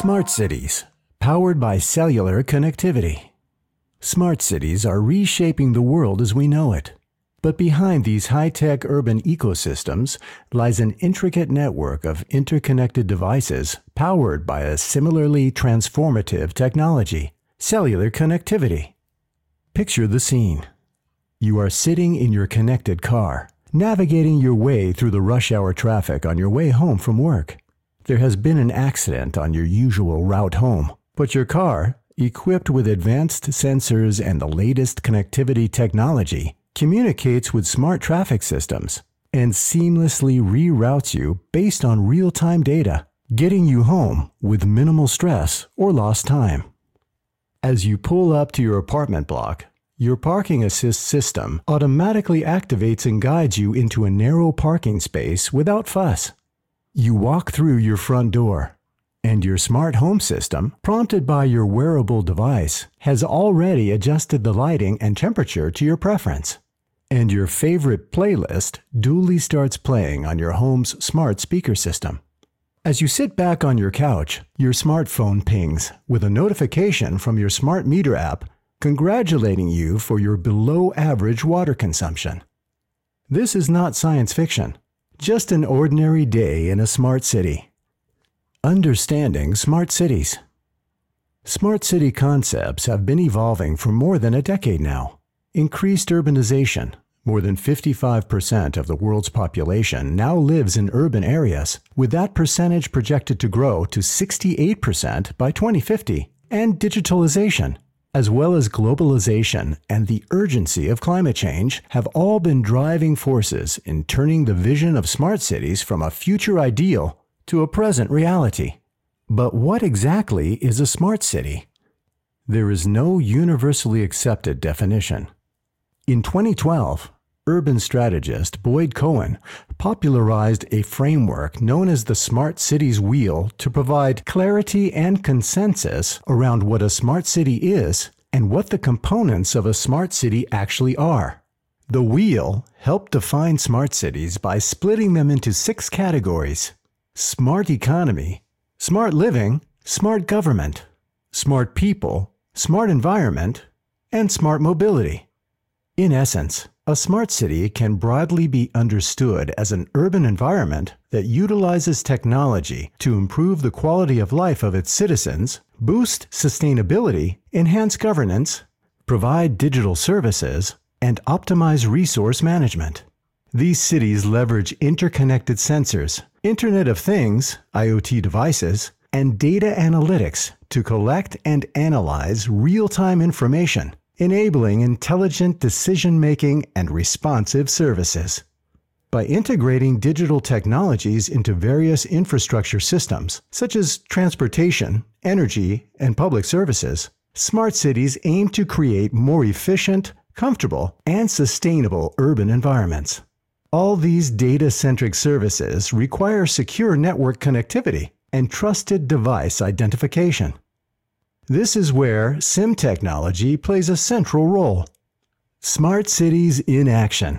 Smart cities, powered by cellular connectivity. Smart cities are reshaping the world as we know it. But behind these high-tech urban ecosystems lies an intricate network of interconnected devices powered by a similarly transformative technology, cellular connectivity. Picture the scene. You are sitting in your connected car, navigating your way through the rush hour traffic on your way home from work. There has been an accident on your usual route home, but your car, equipped with advanced sensors and the latest connectivity technology, communicates with smart traffic systems and seamlessly reroutes you based on real-time data, getting you home with minimal stress or lost time. As you pull up to your apartment block, your parking assist system automatically activates and guides you into a narrow parking space without fuss. You walk through your front door, and your smart home system, prompted by your wearable device, has already adjusted the lighting and temperature to your preference. And your favorite playlist duly starts playing on your home's smart speaker system. As you sit back on your couch, your smartphone pings with a notification from your smart meter app congratulating you for your below-average water consumption. This is not science fiction, just an ordinary day in a smart city. Understanding smart cities. Smart city concepts have been evolving for more than a decade now. Increased urbanization. More than 55% of the world's population now lives in urban areas, with that percentage projected to grow to 68% by 2050. And digitalization, as well as globalization and the urgency of climate change, have all been driving forces in turning the vision of smart cities from a future ideal to a present reality. But what exactly is a smart city? There is no universally accepted definition. In 2012, urban strategist Boyd Cohen popularized a framework known as the Smart Cities Wheel to provide clarity and consensus around what a smart city is and what the components of a smart city actually are. The wheel helped define smart cities by splitting them into 6 categories: smart economy, smart living, smart government, smart people, smart environment, and smart mobility. In essence, a smart city can broadly be understood as an urban environment that utilizes technology to improve the quality of life of its citizens, boost sustainability, enhance governance, provide digital services, and optimize resource management. These cities leverage interconnected sensors, Internet of Things, IoT devices, and data analytics to collect and analyze real-time information, enabling intelligent decision-making and responsive services. By integrating digital technologies into various infrastructure systems, such as transportation, energy, and public services, smart cities aim to create more efficient, comfortable, and sustainable urban environments. All these data-centric services require secure network connectivity and trusted device identification. This is where SIM technology plays a central role. Smart cities in action.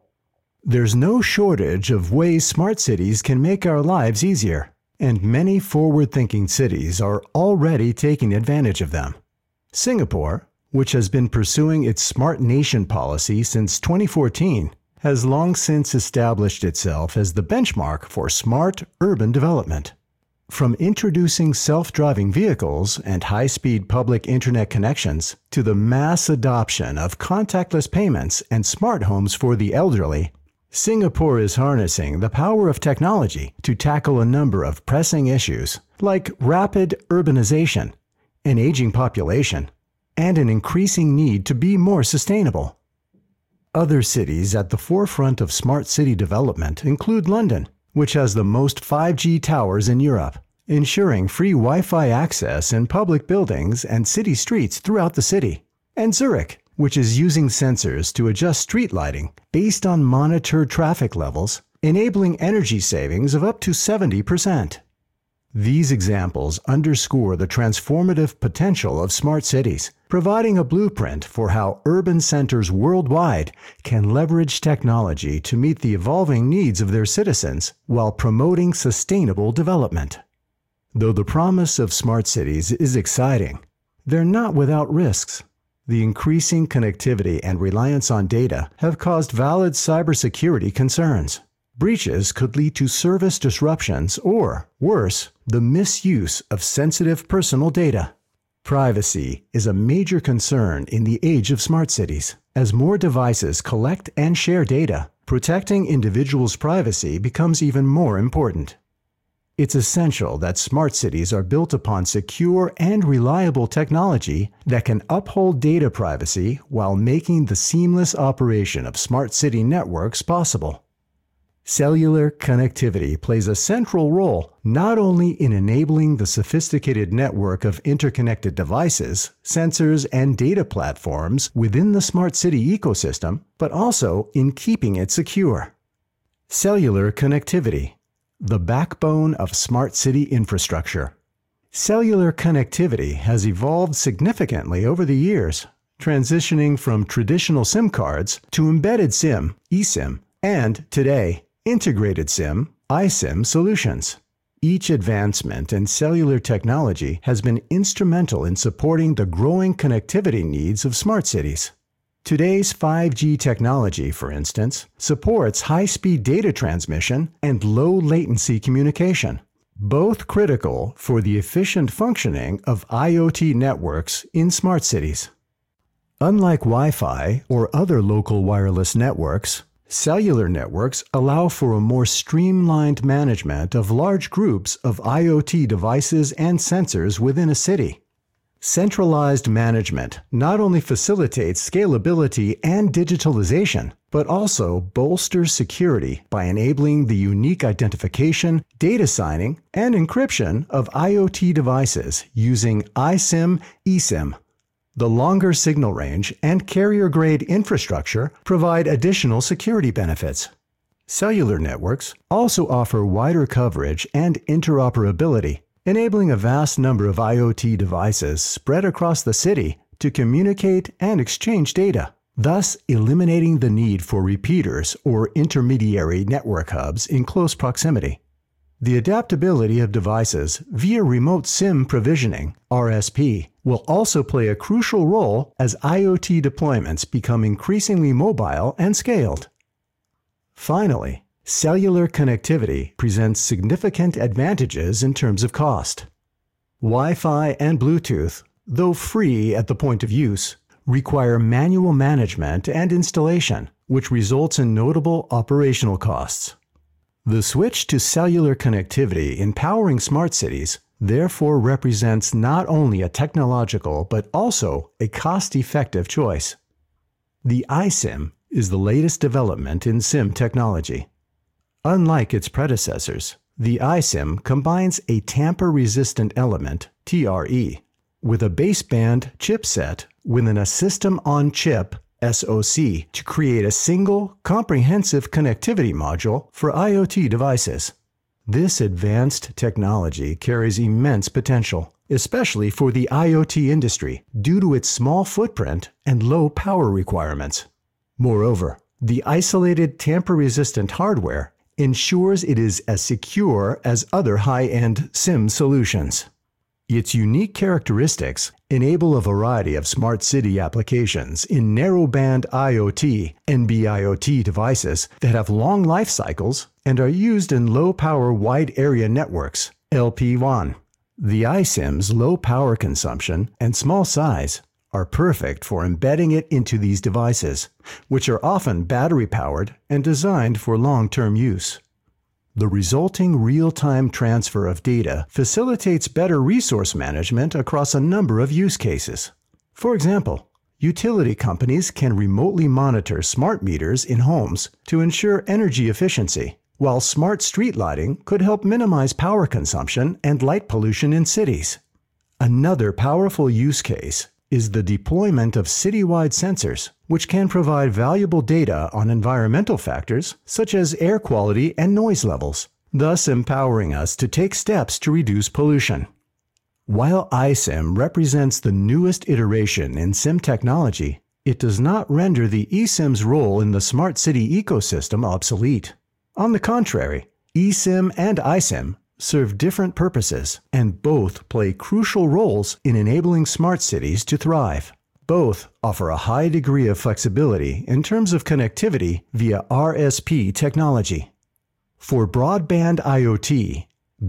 There's no shortage of ways smart cities can make our lives easier, and many forward-thinking cities are already taking advantage of them. Singapore, which has been pursuing its Smart Nation policy since 2014, has long since established itself as the benchmark for smart urban development. From introducing self-driving vehicles and high-speed public internet connections to the mass adoption of contactless payments and smart homes for the elderly, Singapore is harnessing the power of technology to tackle a number of pressing issues like rapid urbanization, an aging population, and an increasing need to be more sustainable. Other cities at the forefront of smart city development include London, which has the most 5G towers in Europe, ensuring free Wi-Fi access in public buildings and city streets throughout the city, and Zurich, which is using sensors to adjust street lighting based on monitored traffic levels, enabling energy savings of up to 70%. These examples underscore the transformative potential of smart cities, providing a blueprint for how urban centers worldwide can leverage technology to meet the evolving needs of their citizens while promoting sustainable development. Though the promise of smart cities is exciting, they're not without risks. The increasing connectivity and reliance on data have caused valid cybersecurity concerns. Breaches could lead to service disruptions or, worse, the misuse of sensitive personal data. Privacy is a major concern in the age of smart cities. As more devices collect and share data, protecting individuals' privacy becomes even more important. It's essential that smart cities are built upon secure and reliable technology that can uphold data privacy while making the seamless operation of smart city networks possible. Cellular connectivity plays a central role not only in enabling the sophisticated network of interconnected devices, sensors, and data platforms within the smart city ecosystem, but also in keeping it secure. Cellular connectivity, the backbone of smart city infrastructure. Cellular connectivity has evolved significantly over the years, transitioning from traditional SIM cards to embedded SIM, eSIM, and today, integrated SIM, iSIM solutions. Each advancement in cellular technology has been instrumental in supporting the growing connectivity needs of smart cities. Today's 5G technology, for instance, supports high-speed data transmission and low-latency communication, both critical for the efficient functioning of IoT networks in smart cities. Unlike Wi-Fi or other local wireless networks, cellular networks allow for a more streamlined management of large groups of IoT devices and sensors within a city. Centralized management not only facilitates scalability and digitalization, but also bolsters security by enabling the unique identification, data signing, and encryption of IoT devices using iSIM, eSIM. The longer signal range and carrier-grade infrastructure provide additional security benefits. Cellular networks also offer wider coverage and interoperability, enabling a vast number of IoT devices spread across the city to communicate and exchange data, thus eliminating the need for repeaters or intermediary network hubs in close proximity. The adaptability of devices via remote SIM provisioning, RSP, will also play a crucial role as IoT deployments become increasingly mobile and scaled. Finally, cellular connectivity presents significant advantages in terms of cost. Wi-Fi and Bluetooth, though free at the point of use, require manual management and installation, which results in notable operational costs. The switch to cellular connectivity in powering smart cities therefore represents not only a technological but also a cost-effective choice. The iSIM is the latest development in SIM technology. Unlike its predecessors, the iSIM combines a tamper-resistant element, TRE, with a baseband chipset within a system-on-chip, SoC, to create a single, comprehensive connectivity module for IoT devices. This advanced technology carries immense potential, especially for the IoT industry, due to its small footprint and low power requirements. Moreover, the isolated tamper-resistant hardware ensures it is as secure as other high-end SIM solutions. Its unique characteristics enable a variety of smart city applications in narrowband IoT, NB-IoT devices that have long life cycles and are used in low-power wide-area networks, LPWAN. The iSIM's low power consumption and small size are perfect for embedding it into these devices, which are often battery-powered and designed for long-term use. The resulting real-time transfer of data facilitates better resource management across a number of use cases. For example, utility companies can remotely monitor smart meters in homes to ensure energy efficiency, while smart street lighting could help minimize power consumption and light pollution in cities. Another powerful use case is the deployment of citywide sensors, which can provide valuable data on environmental factors such as air quality and noise levels, thus empowering us to take steps to reduce pollution. While iSIM represents the newest iteration in SIM technology, it does not render the eSIM's role in the smart city ecosystem obsolete. On the contrary, eSIM and iSIM serve different purposes, and both play crucial roles in enabling smart cities to thrive. Both offer a high degree of flexibility in terms of connectivity via RSP technology. For broadband IoT,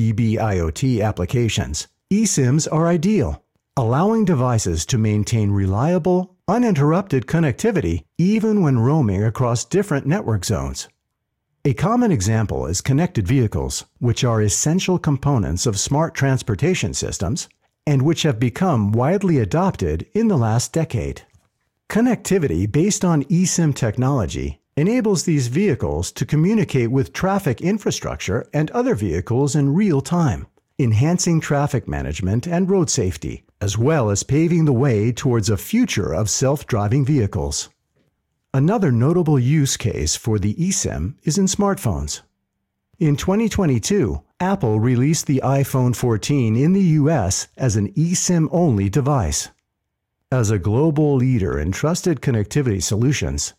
BBIoT applications, eSIMs are ideal, allowing devices to maintain reliable, uninterrupted connectivity even when roaming across different network zones. A common example is connected vehicles, which are essential components of smart transportation systems and which have become widely adopted in the last decade. Connectivity based on eSIM technology enables these vehicles to communicate with traffic infrastructure and other vehicles in real time, enhancing traffic management and road safety, as well as paving the way towards a future of self-driving vehicles. Another notable use case for the eSIM is in smartphones. In 2022, Apple released the iPhone 14 in the US as an eSIM-only device. As a global leader in trusted connectivity solutions,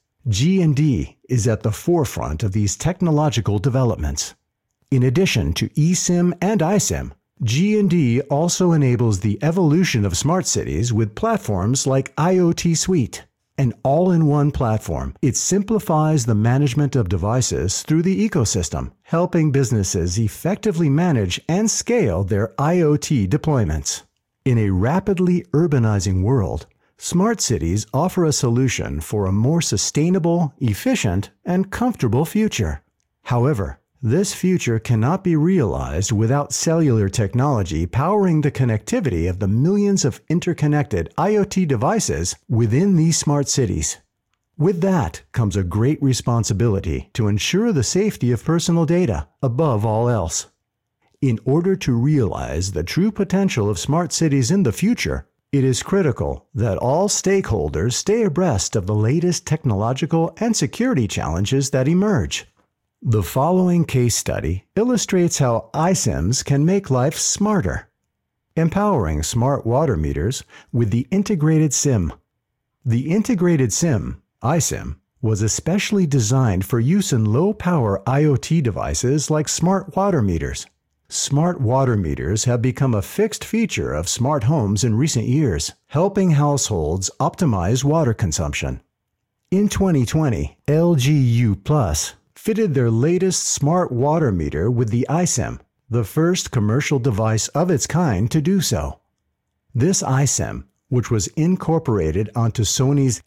G&D is at the forefront of these technological developments. In addition to eSIM and iSIM, G&D also enables the evolution of smart cities with platforms like IoT Suite. An all-in-one platform, it simplifies the management of devices through the ecosystem, helping businesses effectively manage and scale their IoT deployments. In a rapidly urbanizing world, smart cities offer a solution for a more sustainable, efficient, and comfortable future. However, this future cannot be realized without cellular technology powering the connectivity of the millions of interconnected IoT devices within these smart cities. With that comes a great responsibility to ensure the safety of personal data above all else. In order to realize the true potential of smart cities in the future, it is critical that all stakeholders stay abreast of the latest technological and security challenges that emerge. The following case study illustrates how iSIMs can make life smarter, empowering smart water meters with the integrated SIM. The integrated SIM, iSIM, was especially designed for use in low-power IoT devices like smart water meters. Smart water meters have become a fixed feature of smart homes in recent years, helping households optimize water consumption. In 2020, LG U+ fitted their latest smart water meter with the iSIM, the first commercial device of its kind to do so. This iSIM, which was incorporated onto Sony's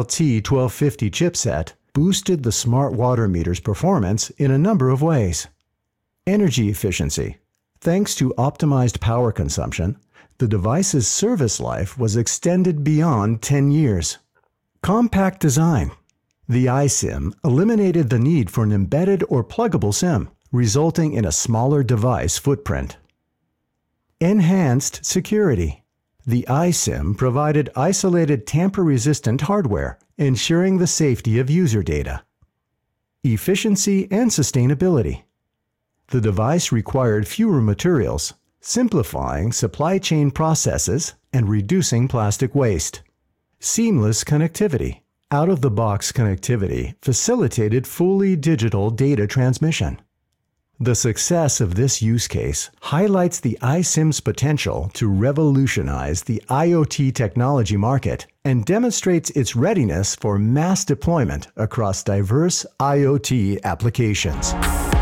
ALT1250 chipset, boosted the smart water meter's performance in a number of ways. Energy efficiency. Thanks to optimized power consumption, the device's service life was extended beyond 10 years. Compact design. The iSIM eliminated the need for an embedded or pluggable SIM, resulting in a smaller device footprint. Enhanced security. The iSIM provided isolated tamper-resistant hardware, ensuring the safety of user data. Efficiency and sustainability. The device required fewer materials, simplifying supply chain processes and reducing plastic waste. Seamless connectivity. Out-of-the-box connectivity facilitated fully digital data transmission. The success of this use case highlights the iSIM's potential to revolutionize the IoT technology market and demonstrates its readiness for mass deployment across diverse IoT applications.